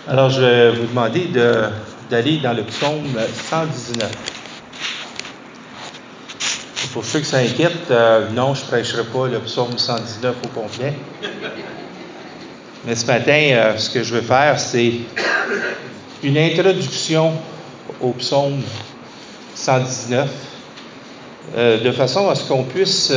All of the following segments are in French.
Alors, je vais vous demander d'aller dans le psaume 119. Pour ceux qui s'inquiètent, non, je ne prêcherai pas le psaume 119 au complet. Mais ce matin, ce que je veux faire, c'est une introduction au psaume 119, de façon à ce qu'on puisse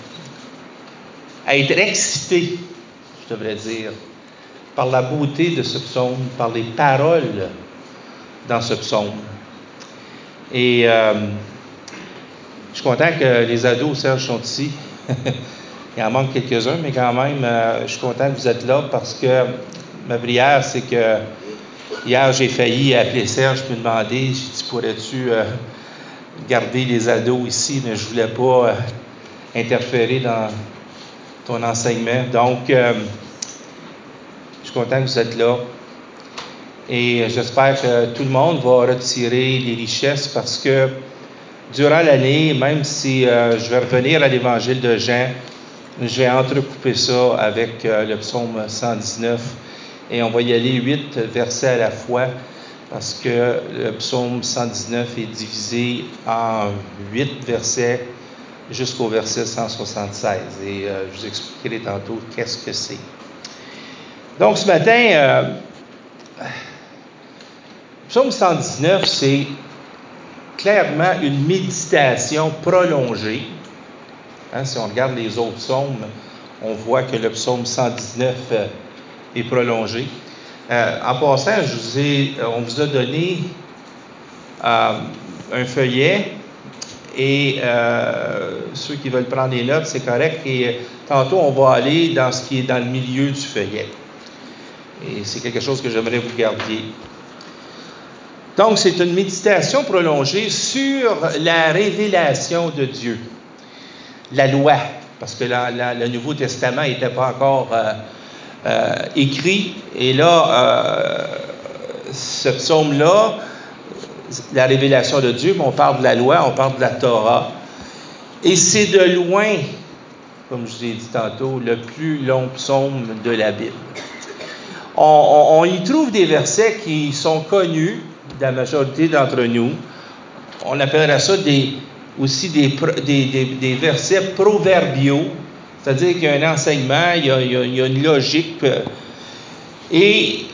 être excité, je devrais dire, par la beauté de ce psaume, par les paroles dans ce psaume. Et je suis content que les ados, Serge, sont ici. Il en manque quelques-uns, mais quand même, je suis content que vous êtes là parce que ma prière, c'est que hier, j'ai failli appeler Serge et me demander, j'ai dit, pourrais-tu garder les ados ici? Mais je ne voulais pas interférer dans ton enseignement. Donc, je suis content que vous êtes là. Et j'espère que tout le monde va retirer les richesses parce que durant l'année, même si je vais revenir à l'évangile de Jean, je vais entrecouper ça avec le psaume 119 et on va y aller 8 versets à la fois parce que le psaume 119 est divisé en 8 versets jusqu'au verset 176 et je vous expliquerai tantôt qu'est-ce que c'est. Donc ce matin, psaume 119, c'est clairement une méditation prolongée. Si on regarde les autres psaumes, on voit que le psaume 119 est prolongé. En passant, on vous a donné un feuillet et ceux qui veulent prendre des notes, c'est correct. Et tantôt, on va aller dans ce qui est dans le milieu du feuillet. Et c'est quelque chose que j'aimerais vous garder. Donc, c'est une méditation prolongée sur la révélation de Dieu. La loi, parce que le Nouveau Testament n'était pas encore écrit. Et là, ce psaume-là, la révélation de Dieu, on parle de la loi, on parle de la Torah. Et c'est de loin, comme je vous ai dit tantôt, le plus long psaume de la Bible. On y trouve des versets qui sont connus de la majorité d'entre nous. On appellerait ça aussi des versets proverbiaux, c'est-à-dire qu'il y a un enseignement, il y a une logique. Et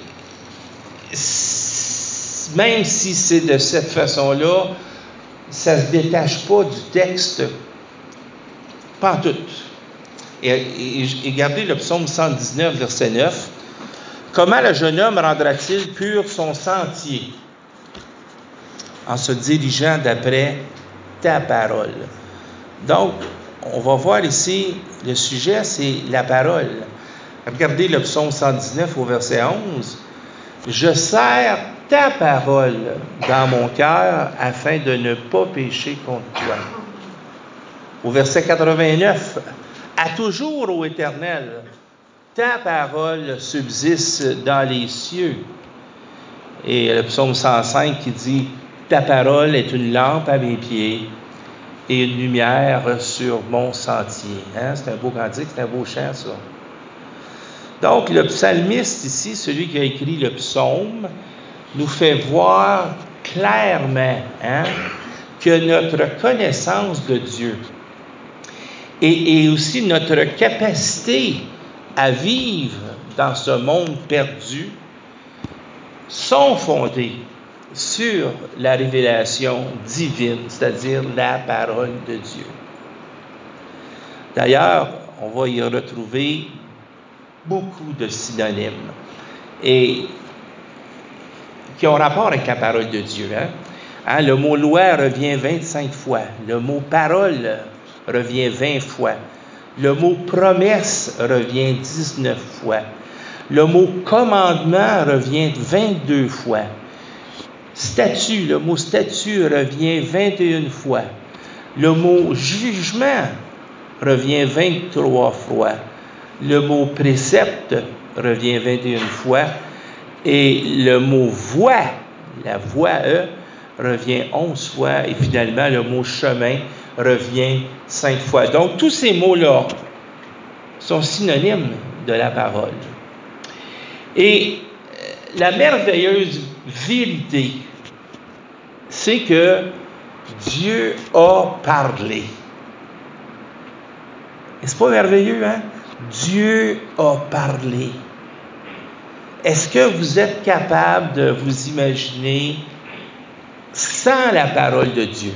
même si c'est de cette façon-là, ça ne se détache pas du texte, pas en tout. Et regardez le psaume 119, verset 9. « Comment le jeune homme rendra-t-il pur son sentier en se dirigeant d'après ta parole. » Donc, on va voir ici, le sujet, c'est la parole. Regardez le psaume 119 au verset 11. « Je serre ta parole dans mon cœur afin de ne pas pécher contre toi. » Au verset 89. « À toujours, ô Éternel, ta parole subsiste dans les cieux. » Et le psaume 105 qui dit « Ta parole est une lampe à mes pieds et une lumière sur mon sentier. » C'est un beau cantique, c'est un beau chant, ça. Donc, le psalmiste ici, celui qui a écrit le psaume, nous fait voir clairement que notre connaissance de Dieu et aussi notre capacité à vivre dans ce monde perdu sont fondées sur la révélation divine, c'est-à-dire la parole de Dieu. D'ailleurs, on va y retrouver beaucoup de synonymes et qui ont rapport avec la parole de Dieu. Le mot loi revient 25 fois. Le mot parole revient 20 fois. Le mot promesse revient 19 fois. Le mot commandement revient 22 fois. Statut, le mot statut revient 21 fois. Le mot jugement revient 23 fois. Le mot précepte revient 21 fois. Et le mot voie, la voie revient 11 fois. Et finalement, le mot chemin revient 5 fois. Donc, tous ces mots-là sont synonymes de la parole. Et la merveilleuse vérité, c'est que Dieu a parlé. Et c'est pas merveilleux, hein? Dieu a parlé. Est-ce que vous êtes capable de vous imaginer sans la parole de Dieu?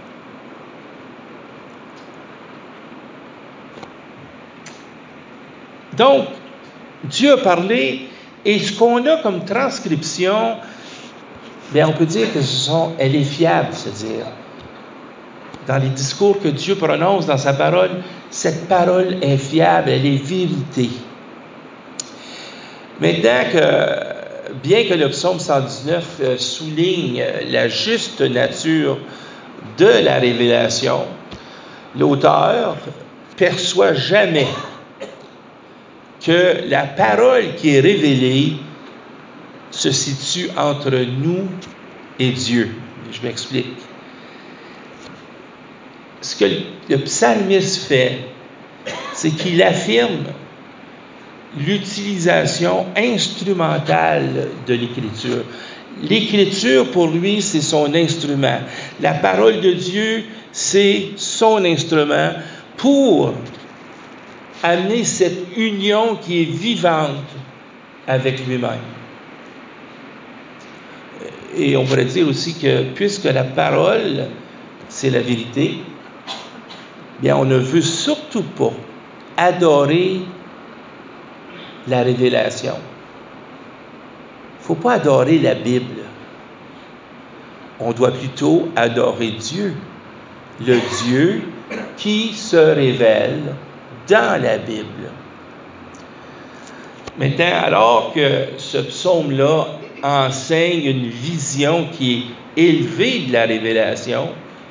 Donc, Dieu a parlé, et ce qu'on a comme transcription, bien, on peut dire que elle est fiable, c'est-à-dire, dans les discours que Dieu prononce dans sa parole, cette parole est fiable, elle est vérité. Maintenant que, bien que le psaume 119 souligne la juste nature de la révélation, l'auteur perçoit jamais que la parole qui est révélée se situe entre nous et Dieu. Je m'explique. Ce que le psalmiste fait, c'est qu'il affirme l'utilisation instrumentale de l'Écriture. L'Écriture, pour lui, c'est son instrument. La parole de Dieu, c'est son instrument pour amener cette union qui est vivante avec lui-même. Et on pourrait dire aussi que puisque la parole, c'est la vérité, bien, on ne veut surtout pas adorer la révélation. Il ne faut pas adorer la Bible. On doit plutôt adorer Dieu, le Dieu qui se révèle dans la Bible. Maintenant, alors que ce psaume-là enseigne une vision qui est élevée de la révélation,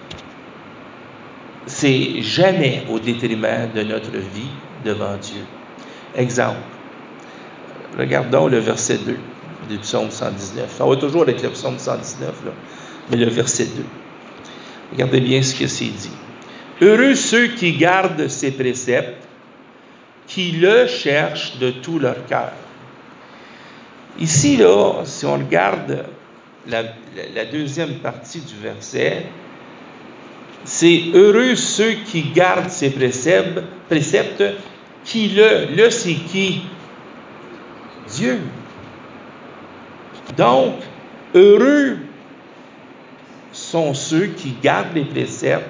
c'est jamais au détriment de notre vie devant Dieu. Exemple, regardons le verset 2 du psaume 119. Ça va toujours avec le psaume 119, là, mais le verset 2. Regardez bien ce que c'est dit. Heureux ceux qui gardent ses préceptes, qui le cherchent de tout leur cœur. Ici, là, si on regarde la deuxième partie du verset, c'est heureux ceux qui gardent ses préceptes, qui le c'est qui? Dieu. Donc, heureux sont ceux qui gardent les préceptes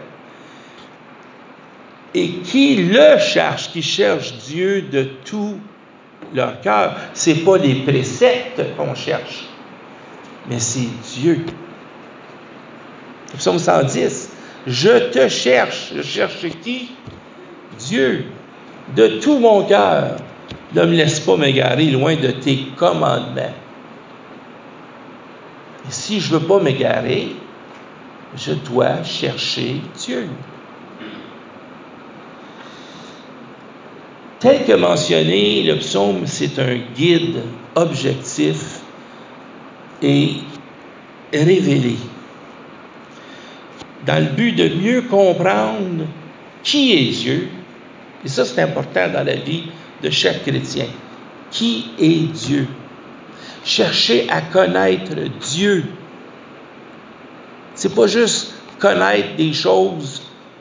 et qui le cherchent, qui cherchent Dieu de tout leur cœur. Ce n'est pas les préceptes qu'on cherche, mais c'est Dieu. Le psaume 110, je te cherche. Je cherche qui? Dieu. De tout mon cœur, ne me laisse pas m'égarer loin de tes commandements. Et si je ne veux pas m'égarer, je dois chercher Dieu. Tel que mentionné, le psaume, c'est un guide objectif et révélé, dans le but de mieux comprendre qui est Dieu. Et ça, c'est important dans la vie de chaque chrétien. Qui est Dieu? Chercher à connaître Dieu. C'est pas juste connaître des choses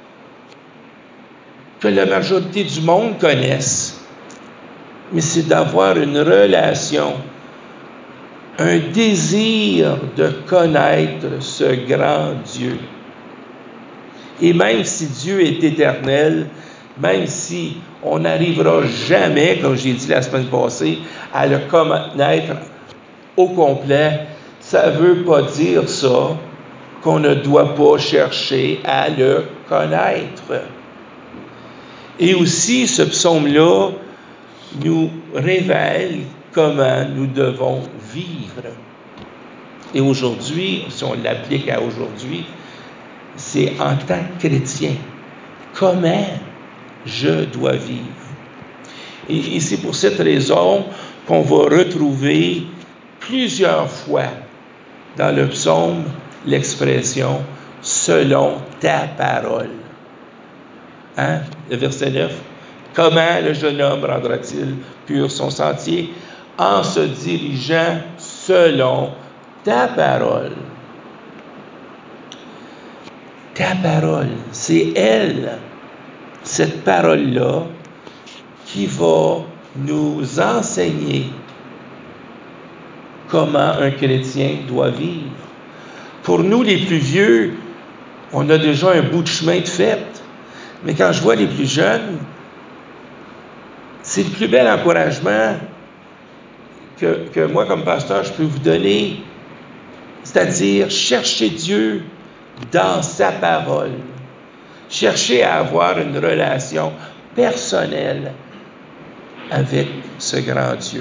que la majorité du monde connaisse, mais c'est d'avoir une relation, un désir de connaître ce grand Dieu. Et même si Dieu est éternel, même si on n'arrivera jamais, comme j'ai dit la semaine passée, à le connaître au complet, ça ne veut pas dire ça qu'on ne doit pas chercher à le connaître. Et aussi, ce psaume-là nous révèle comment nous devons vivre. Et aujourd'hui, si on l'applique à aujourd'hui, c'est en tant que chrétien, comment je dois vivre. Et c'est pour cette raison qu'on va retrouver plusieurs fois dans le psaume l'expression « selon ta parole ». Hein? Le verset 9. « Comment le jeune homme rendra-t-il pur son sentier? En se dirigeant selon ta parole. Ta parole, c'est elle, cette parole-là, qui va nous enseigner comment un chrétien doit vivre. Pour nous, les plus vieux, on a déjà un bout de chemin de fait. Mais quand je vois les plus jeunes, c'est le plus bel encouragement que moi, comme pasteur, je peux vous donner. C'est-à-dire, cherchez Dieu dans sa parole. Cherchez à avoir une relation personnelle avec ce grand Dieu.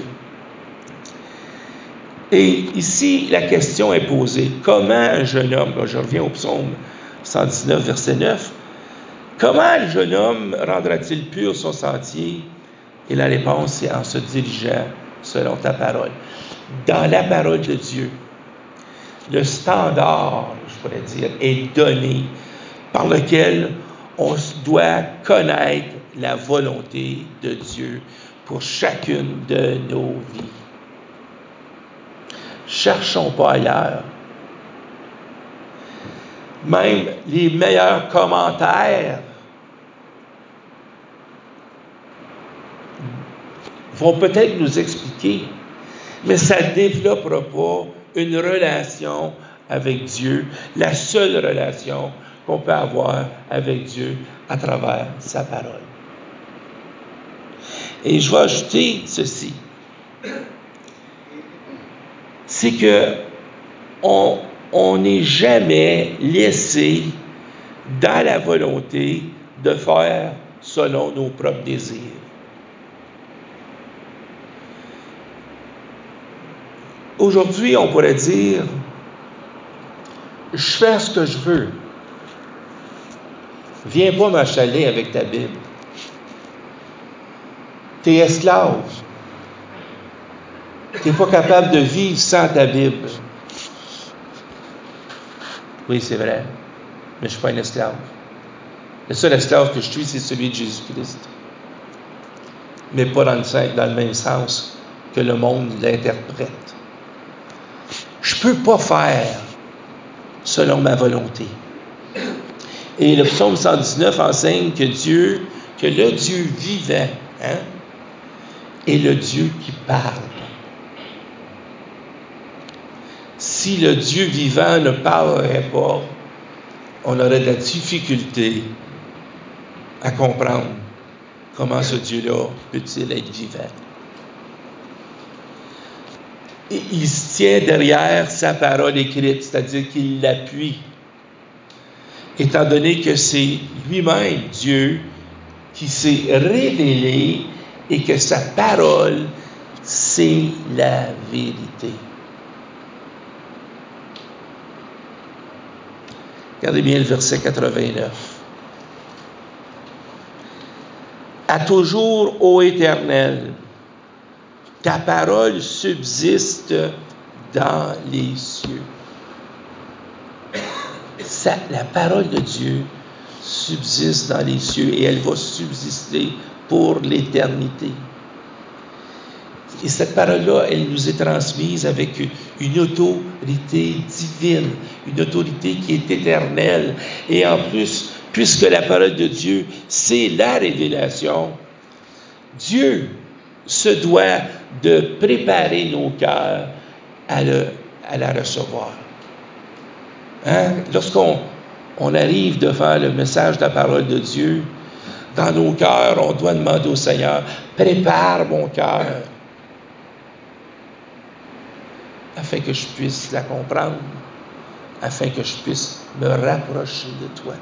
Et ici, la question est posée. Comment un jeune homme, je reviens au psaume 119, verset 9, comment le jeune homme rendra-t-il pur son sentier? Et la réponse, c'est en se dirigeant selon ta parole. Dans la parole de Dieu, le standard, je pourrais dire, est donné par lequel on doit connaître la volonté de Dieu pour chacune de nos vies. Cherchons pas ailleurs. Même les meilleurs commentaires vont peut-être nous expliquer, mais ça ne développera pas une relation avec Dieu, la seule relation qu'on peut avoir avec Dieu à travers sa parole. Et je vais ajouter ceci. C'est que on n'est jamais laissé dans la volonté de faire selon nos propres désirs. Aujourd'hui, on pourrait dire, je fais ce que je veux. Viens pas m'achaler avec ta Bible. Tu es esclave. Tu n'es pas capable de vivre sans ta Bible. Oui, c'est vrai, mais je ne suis pas un esclave. Le seul esclave que je suis, c'est celui de Jésus-Christ. Mais pas dans le même sens que le monde l'interprète. Je ne peux pas faire selon ma volonté. Et le psaume 119 enseigne que le Dieu vivant, est le Dieu qui parle. Si le Dieu vivant ne parlerait pas, on aurait de la difficulté à comprendre comment ce Dieu-là peut-il être vivant. Et il se tient derrière sa parole écrite, c'est-à-dire qu'il l'appuie, étant donné que c'est lui-même, Dieu, qui s'est révélé et que sa parole, c'est la vérité. Regardez bien le verset 89. À toujours, ô Éternel, ta parole subsiste dans les cieux. La parole de Dieu subsiste dans les cieux et elle va subsister pour l'éternité. Et cette parole-là, elle nous est transmise avec une autorité divine, une autorité qui est éternelle. Et en plus, puisque la parole de Dieu, c'est la révélation, Dieu se doit de préparer nos cœurs à la recevoir. Lorsqu'on arrive devant le message de la parole de Dieu, dans nos cœurs, on doit demander au Seigneur, prépare mon cœur, afin que je puisse la comprendre, afin que je puisse me rapprocher de toi.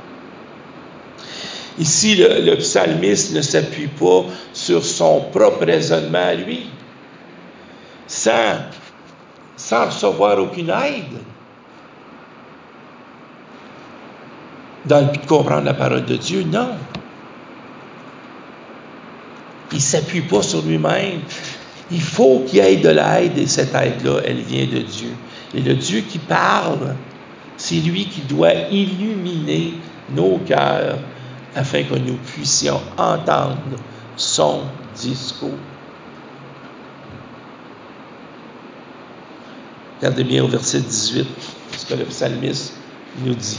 Ici, le psalmiste ne s'appuie pas sur son propre raisonnement à lui, sans recevoir aucune aide dans le but de comprendre la parole de Dieu, non. Il ne s'appuie pas sur lui-même. Il faut qu'il y ait de l'aide, et cette aide-là, elle vient de Dieu. Et le Dieu qui parle, c'est lui qui doit illuminer nos cœurs afin que nous puissions entendre son discours. Regardez bien au verset 18, ce que le psalmiste nous dit.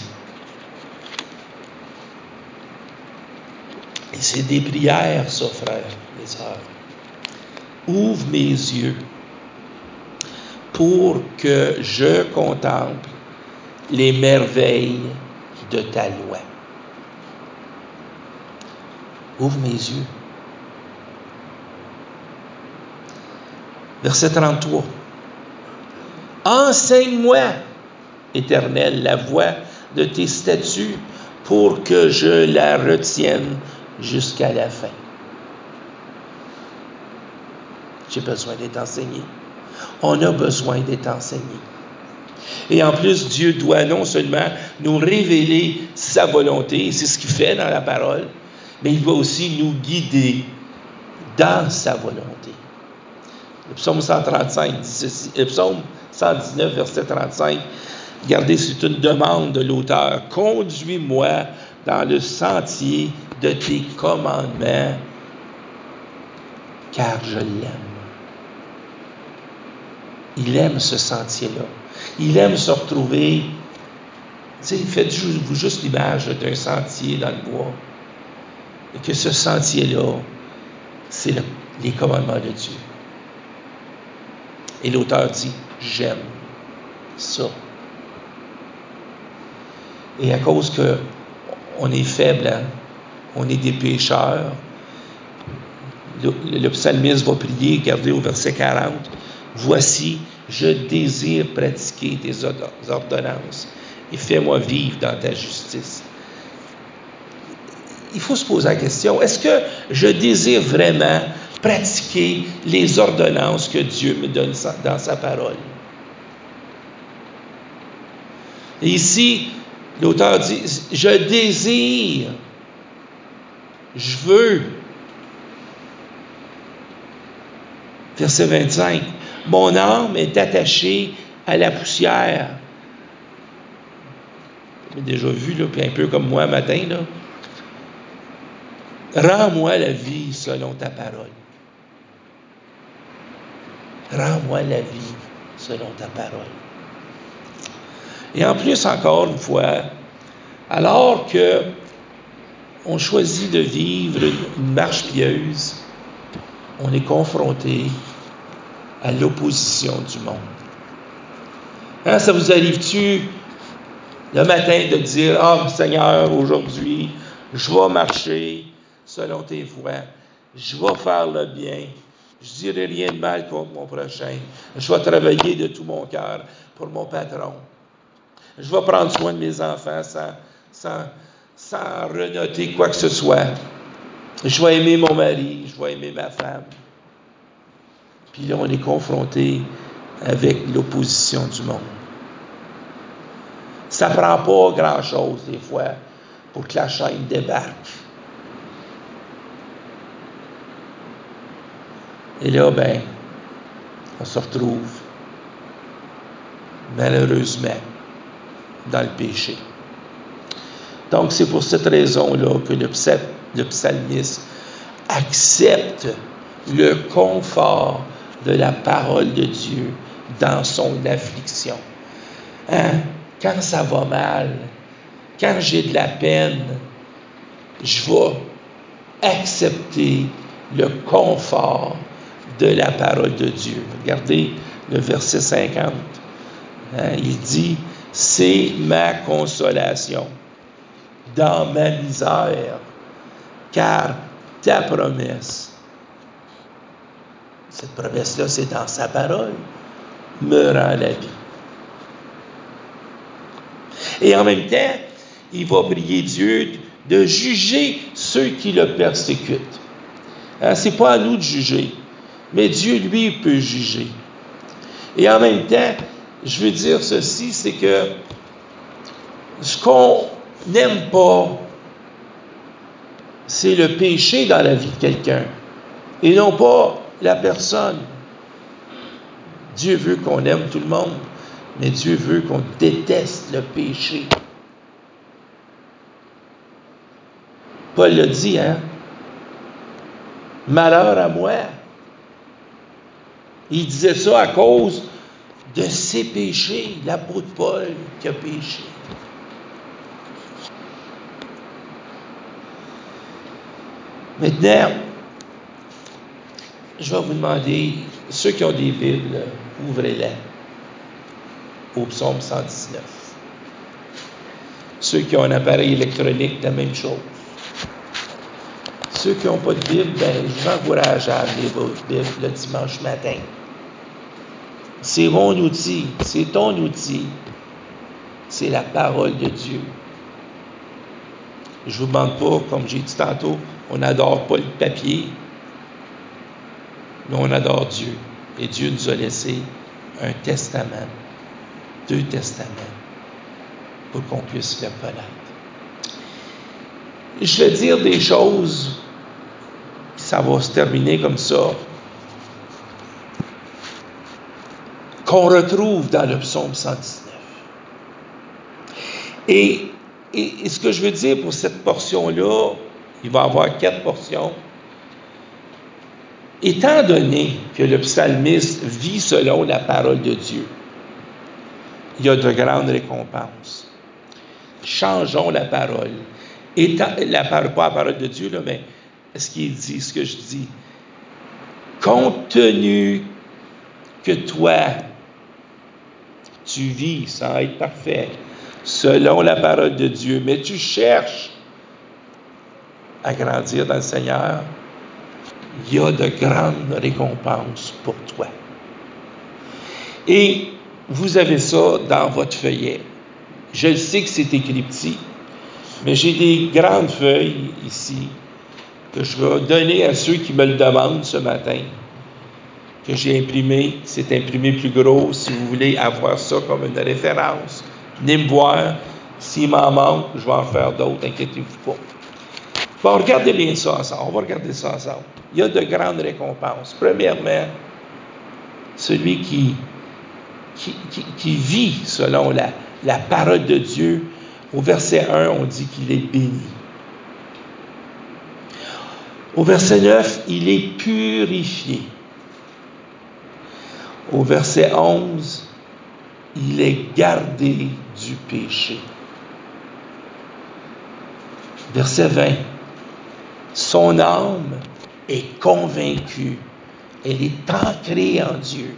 Et c'est des prières, ça, frères et sœurs. Ouvre mes yeux pour que je contemple les merveilles de ta loi. Ouvre mes yeux. Verset 33. Enseigne-moi, Éternel, la voie de tes statuts pour que je la retienne jusqu'à la fin. J'ai besoin d'être enseigné. On a besoin d'être enseigné. Et en plus, Dieu doit non seulement nous révéler sa volonté, c'est ce qu'il fait dans la parole, mais il doit aussi nous guider dans sa volonté. Le psaume 135 dit ceci, le psaume 119, verset 35, regardez, c'est une demande de l'auteur. Conduis-moi dans le sentier de tes commandements, car je l'aime. Il aime ce sentier-là. Il aime se retrouver. Tu sais, faites-vous juste l'image d'un sentier dans le bois. Et que ce sentier-là, c'est les commandements de Dieu. Et l'auteur dit, j'aime ça. Et à cause qu'on est faible, hein, on est des pécheurs, le psalmiste va prier, regardez au verset 40, voici, je désire pratiquer tes ordonnances et fais-moi vivre dans ta justice. Il faut se poser la question, est-ce que je désire vraiment pratiquer les ordonnances que Dieu me donne dans sa parole? Et ici, l'auteur dit, je désire, je veux. Verset 25, mon âme est attachée à la poussière. Vous avez déjà vu, là, puis un peu comme moi matin, là. Rends-moi la vie selon ta parole. Rends-moi la vie selon ta parole. Et en plus, encore une fois, alors que on choisit de vivre une marche pieuse, on est confronté à l'opposition du monde. Hein, ça vous arrive-tu le matin de dire, ah, Seigneur, aujourd'hui, je vais marcher selon tes voies, je vais faire le bien, je ne dirai rien de mal contre mon prochain, je vais travailler de tout mon cœur pour mon patron, je vais prendre soin de mes enfants sans renoter quoi que ce soit, je vais aimer mon mari, je vais aimer ma femme. Puis là, on est confronté avec l'opposition du monde. Ça ne prend pas grand-chose, des fois, pour que la chaîne débarque. Et là, on se retrouve, malheureusement, dans le péché. Donc, c'est pour cette raison-là que le psalmiste accepte le confort de la parole de Dieu dans son affliction. Hein? Quand ça va mal, quand j'ai de la peine, je vais accepter le confort de la parole de Dieu. Regardez le verset 50. Hein? Il dit, c'est ma consolation dans ma misère, car ta promesse, cette promesse-là, c'est dans sa parole, me rend la vie. Et en même temps, il va prier Dieu de juger ceux qui le persécutent. Hein, ce n'est pas à nous de juger, mais Dieu, lui, peut juger. Et en même temps, je veux dire ceci, c'est que ce qu'on n'aime pas, c'est le péché dans la vie de quelqu'un, et non pas la personne. Dieu veut qu'on aime tout le monde, mais Dieu veut qu'on déteste le péché. Paul l'a dit, hein? Malheur à moi. Il disait ça à cause de ses péchés, l'apôtre Paul qui a péché. Maintenant, je vais vous demander, ceux qui ont des Bibles, ouvrez-les au psaume 119. Ceux qui ont un appareil électronique, la même chose. Ceux qui n'ont pas de Bible, je vous encourage à amener votre Bible le dimanche matin. C'est mon outil, c'est ton outil. C'est la parole de Dieu. Je ne vous demande pas, comme j'ai dit tantôt, on n'adore pas le papier, mais on adore Dieu. Et Dieu nous a laissé un testament, 2 testaments, pour qu'on puisse le connaître. Je vais dire des choses, ça va se terminer comme ça, qu'on retrouve dans le psaume 119. Et ce que je veux dire pour cette portion-là, il va y avoir 4 portions. Étant donné que le psalmiste vit selon la parole de Dieu, il y a de grandes récompenses. Changeons la parole. Pas la parole de Dieu, là, mais ce qu'il dit, ce que je dis. Compte tenu que toi, tu vis sans être parfait, selon la parole de Dieu, mais tu cherches à grandir dans le Seigneur, il y a de grandes récompenses pour toi. Et vous avez ça dans votre feuillet. Je sais que c'est écrit petit, mais j'ai des grandes feuilles ici que je vais donner à ceux qui me le demandent ce matin, que j'ai imprimé. C'est imprimé plus gros si vous voulez avoir ça comme une référence. Venez me voir. S'il m'en manque, je vais en faire d'autres, inquiétez-vous pas. Bon, regardez bien ça ensemble. On va regarder ça ensemble. Il y a de grandes récompenses. Premièrement, celui qui vit selon la parole de Dieu. Au verset 1, on dit qu'il est béni. Au verset 9, il est purifié. Au verset 11, il est gardé du péché. Verset 20, son âme est convaincue. Elle est ancrée en Dieu.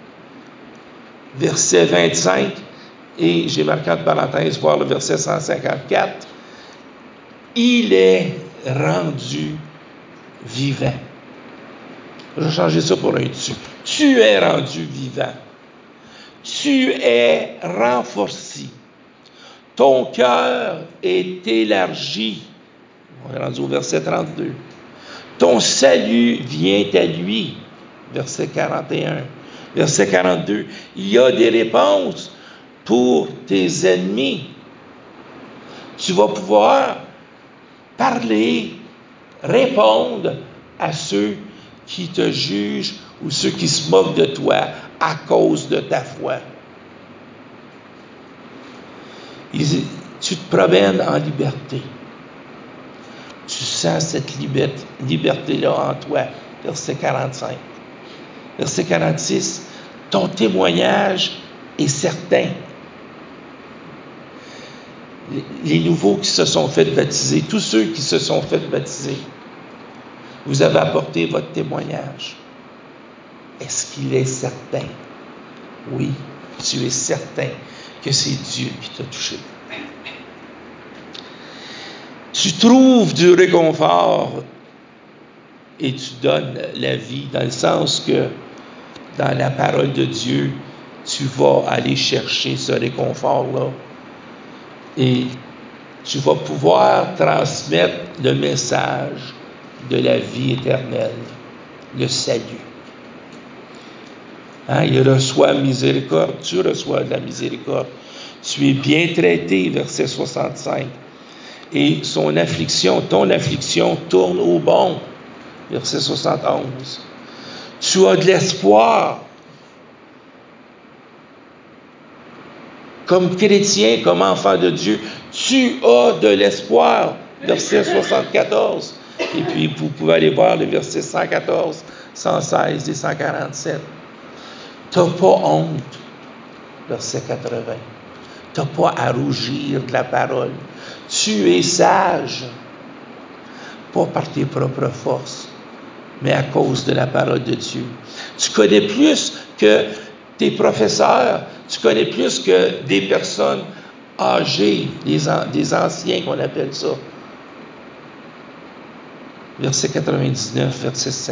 Verset 25, et j'ai marqué entre parenthèses, voir le verset 154, il est rendu vivant. Je vais changer ça pour un tu. Tu es rendu vivant. Tu es renforcé. Ton cœur est élargi. On est rendu au verset 32. Ton salut vient à lui. Verset 41. Verset 42. Il y a des réponses pour tes ennemis. Tu vas pouvoir parler, répondre à ceux qui te jugent ou ceux qui se moquent de toi à cause de ta foi. Tu te promènes en liberté. Tu sens cette liberté-là en toi. Verset 45. Verset 46. Ton témoignage est certain. Les nouveaux qui se sont fait baptiser, tous ceux qui se sont fait baptiser, vous avez apporté votre témoignage. Est-ce qu'il est certain? Oui, tu es certain que c'est Dieu qui t'a touché. Tu trouves du réconfort et tu donnes la vie, dans le sens que dans la parole de Dieu, tu vas aller chercher ce réconfort-là et tu vas pouvoir transmettre le message de la vie éternelle, le salut. Il reçoit miséricorde, tu reçois de la miséricorde. Tu es bien traité, verset 65. Et son affliction, ton affliction tourne au bon, verset 71. Tu as de l'espoir. Comme chrétien, comme enfant de Dieu, tu as de l'espoir, verset 74. Et puis, vous pouvez aller voir les versets 114, 116 et 147. Tu n'as pas honte verset 80. Tu n'as pas à rougir de la parole. Tu es sage, pas par tes propres forces, mais à cause de la parole de Dieu. Tu connais plus que tes professeurs, tu connais plus que des personnes âgées, des anciens qu'on appelle ça. Verset 99, verset 100.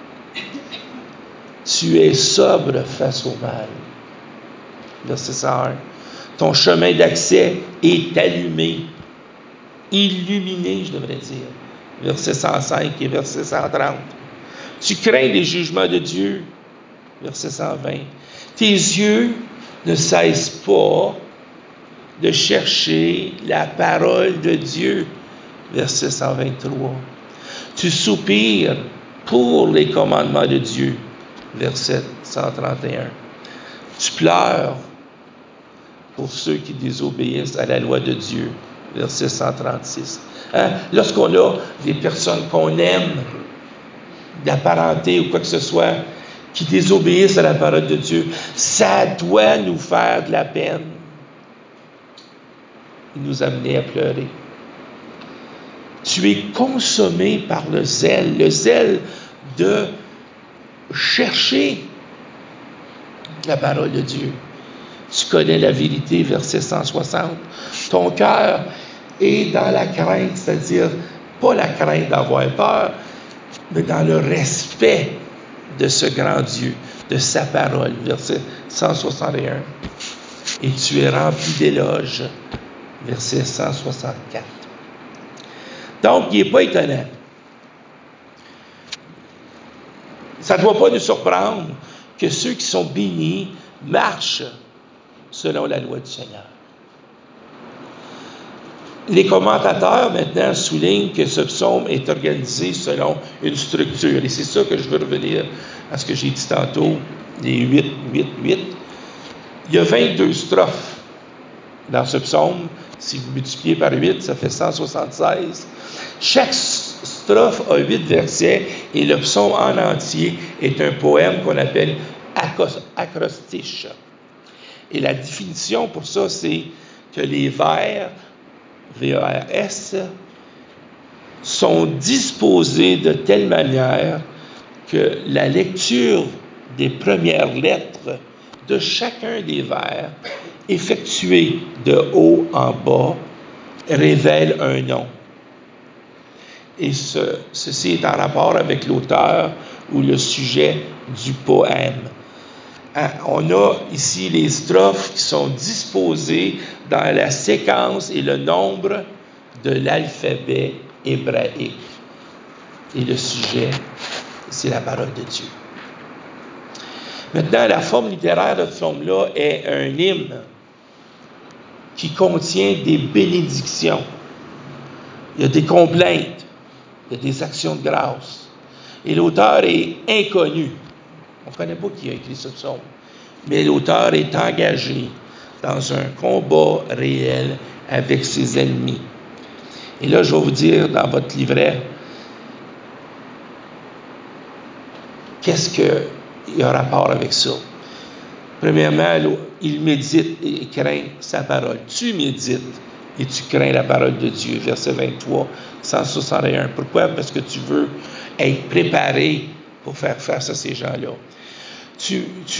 Tu es sobre face au mal. Verset 101. Ton chemin d'accès est allumé, illuminé, je devrais dire. Verset 105 et verset 130. Tu crains les jugements de Dieu. Verset 120. Tes yeux ne cessent pas de chercher la parole de Dieu. Verset 123. Tu soupires pour les commandements de Dieu. Verset 131. Tu pleures pour ceux qui désobéissent à la loi de Dieu. Verset 136. Lorsqu'on a des personnes qu'on aime, de la parenté ou quoi que ce soit, qui désobéissent à la parole de Dieu, ça doit nous faire de la peine. Il nous amenait à pleurer. Tu es consommé par le zèle de chercher la parole de Dieu. Tu connais la vérité, verset 160. Ton cœur est dans la crainte, c'est-à-dire pas la crainte d'avoir peur, mais dans le respect de ce grand Dieu, de sa parole, verset 161. Et tu es rempli d'éloges, verset 164. Donc, il n'est pas étonnant. Ça ne doit pas nous surprendre que ceux qui sont bénis marchent selon la loi du Seigneur. Les commentateurs, maintenant, soulignent que ce psaume est organisé selon une structure. Et c'est ça que je veux revenir à ce que j'ai dit tantôt, les 8. Il y a 22 strophes dans ce psaume. Si vous multipliez par 8, ça fait 176. Chaque strophe a 8 versets et le psaume en entier est un poème qu'on appelle acrostiche. Et la définition pour ça, c'est que les vers, VERS, sont disposés de telle manière que la lecture des premières lettres de chacun des vers, effectuée de haut en bas, révèle un nom. Et ceci est en rapport avec l'auteur ou le sujet du poème. On a ici les strophes qui sont disposées dans la séquence et le nombre de l'alphabet hébraïque. Et le sujet, c'est la parole de Dieu. Maintenant, la forme littéraire de ce psaume-là est un hymne qui contient des bénédictions. Il y a des complaintes, il y a des actions de grâce. Et l'auteur est inconnu. On ne connaît pas qui a écrit ce psaume. Mais l'auteur est engagé dans un combat réel avec ses ennemis. Et là, je vais vous dire dans votre livret, qu'est-ce qu'il y a rapport avec ça? Premièrement, il médite et craint sa parole. Tu médites et tu crains la parole de Dieu. Verset 23, 161. Pourquoi? Parce que tu veux être préparé pour faire face à ces gens-là. Tu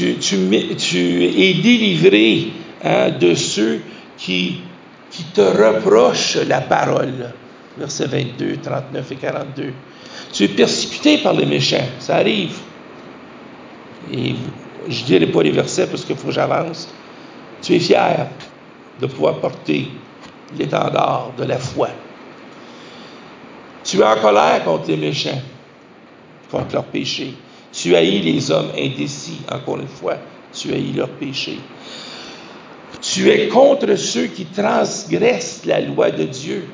es délivré de ceux qui te reprochent la parole. Versets 22, 39 et 42. Tu es persécuté par les méchants. Ça arrive. Et je ne dirai pas les versets parce qu'il faut que j'avance. Tu es fier de pouvoir porter l'étendard de la foi. Tu es en colère contre les méchants, contre leurs péchés. Tu haïs les hommes indécis, encore une fois, tu haïs leurs péchés. Tu es contre ceux qui transgressent la loi de Dieu.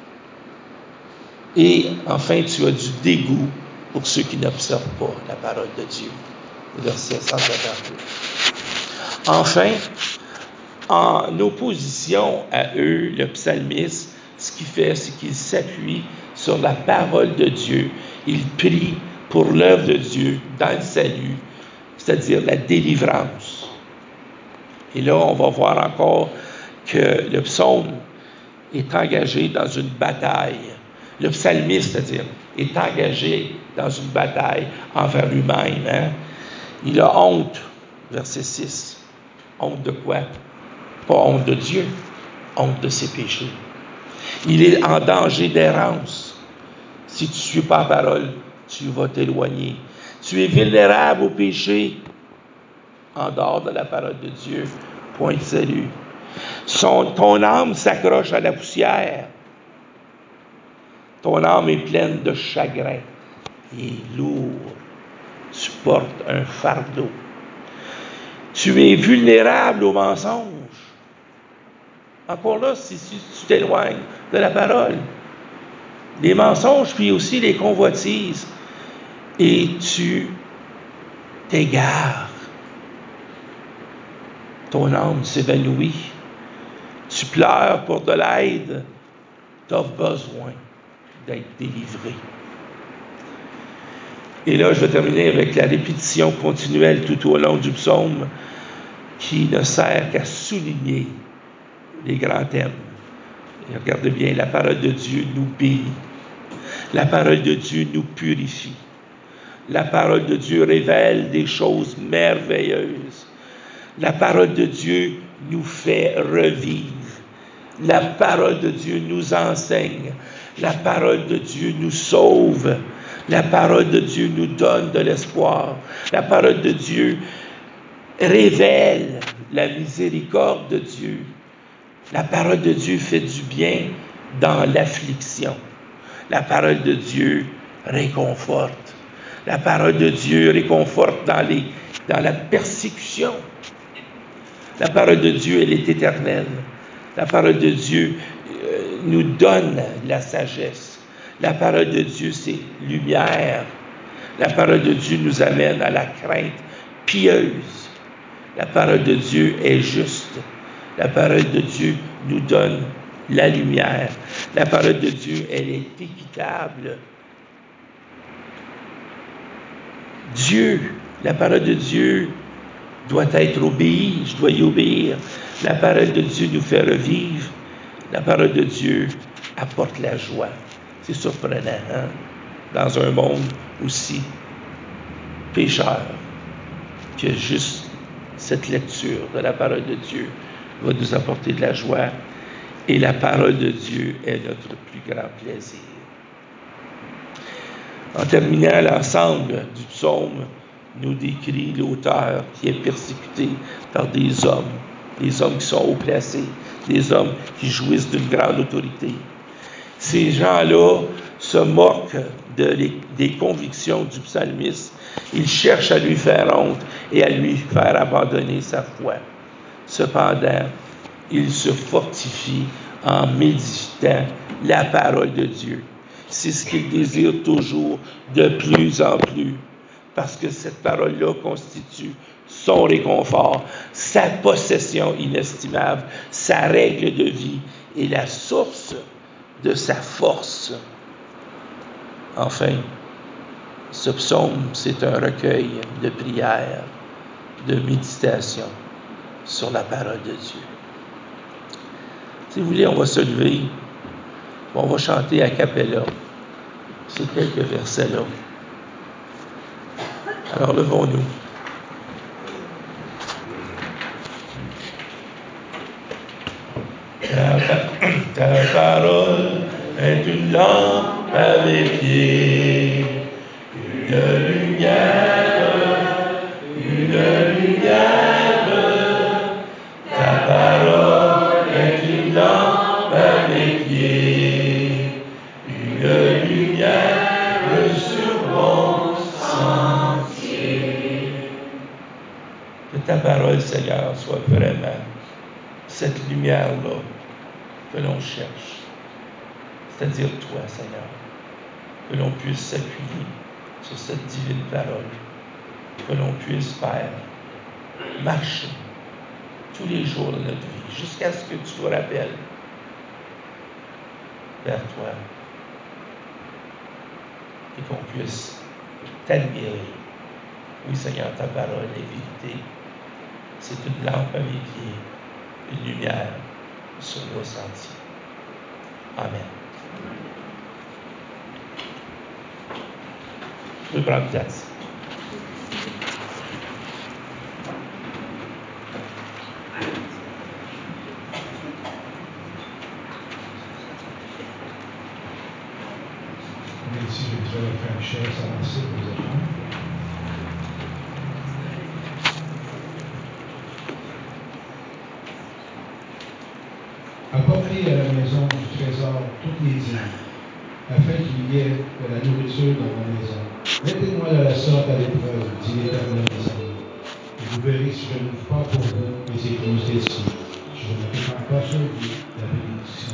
Et enfin, tu as du dégoût pour ceux qui n'observent pas la parole de Dieu. Verset 152. Enfin, en opposition à eux, le psalmiste, ce qu'il fait, c'est qu'il s'appuie sur la parole de Dieu. Il prie pour l'œuvre de Dieu dans le salut, c'est-à-dire la délivrance. Et là, on va voir encore que le psaume est engagé dans une bataille. Le psalmiste, c'est-à-dire, est engagé dans une bataille envers lui-même. Hein? Il a honte, verset 6. Honte de quoi? Pas honte de Dieu, honte de ses péchés. Il est en danger d'errance. Si tu ne suis pas la parole, tu vas t'éloigner. Tu es vulnérable au péché en dehors de la parole de Dieu. Point de salut. Ton âme s'accroche à la poussière. Ton âme est pleine de chagrin. Il est lourd. Tu portes un fardeau. Tu es vulnérable au mensonge. Encore là, si tu t'éloignes de la parole. Les mensonges, puis aussi les convoitises. Et tu t'égares. Ton âme s'évanouit. Tu pleures pour de l'aide. Tu as besoin d'être délivré. Et là, je vais terminer avec la répétition continuelle tout au long du psaume qui ne sert qu'à souligner les grands thèmes. Et regardez bien, la parole de Dieu nous bénit. La parole de Dieu nous purifie. La parole de Dieu révèle des choses merveilleuses. La parole de Dieu nous fait revivre. La parole de Dieu nous enseigne. La parole de Dieu nous sauve. La parole de Dieu nous donne de l'espoir. La parole de Dieu révèle la miséricorde de Dieu. La parole de Dieu fait du bien dans l'affliction. La parole de Dieu réconforte. La parole de Dieu réconforte dans la persécution. La parole de Dieu, elle est éternelle. La parole de Dieu nous donne la sagesse. La parole de Dieu, c'est lumière. La parole de Dieu nous amène à la crainte pieuse. La parole de Dieu est juste. La parole de Dieu nous donne la lumière. La parole de Dieu, elle est équitable. Dieu, la parole de Dieu doit être obéie, je dois y obéir. La parole de Dieu nous fait revivre. La parole de Dieu apporte la joie. C'est surprenant, hein? Dans un monde aussi pécheur, que juste cette lecture de la parole de Dieu va nous apporter de la joie. Et la parole de Dieu est notre plus grand plaisir. En terminant, l'ensemble du psaume nous décrit l'auteur qui est persécuté par des hommes qui sont haut placés, des hommes qui jouissent d'une grande autorité. Ces gens-là se moquent des convictions du psalmiste. Ils cherchent à lui faire honte et à lui faire abandonner sa foi. Cependant, il se fortifie en méditant la parole de Dieu. C'est ce qu'il désire toujours de plus en plus, parce que cette parole-là constitue son réconfort, sa possession inestimable, sa règle de vie et la source de sa force. Enfin, ce psaume, c'est un recueil de prières, de méditation sur la parole de Dieu. Si vous voulez, on va se lever, on va chanter a cappella ces quelques versets-là. Alors, levons-nous. Ta parole est une lampe à mes pieds, une lumière. Ta parole est une lampe à mes pieds, une lumière sur mon sentier. Que ta parole, Seigneur, soit vraiment cette lumière-là que l'on cherche, c'est-à-dire toi, Seigneur, que l'on puisse s'appuyer sur cette divine parole, que l'on puisse faire marcher tous les jours de notre vie, jusqu'à ce que tu nous rappelles vers toi et qu'on puisse t'admirer. Oui, Seigneur, ta parole est vérité. C'est une lampe à mes pieds, une lumière sur vos sentiers. Amen. Vous pouvez prendre place. Ici, je vais faire une chaise avancée pour les gens. Apportez à la maison du trésor toutes les dîmes, afin qu'il y ait de la nourriture dans ma maison. Mettez-moi de la sorte à l'épreuve, dit l'Éternel des armées. Et vous verrez si je n'ouvre pas pour vous les écluses des cieux. Je ne dépends pas sur vous,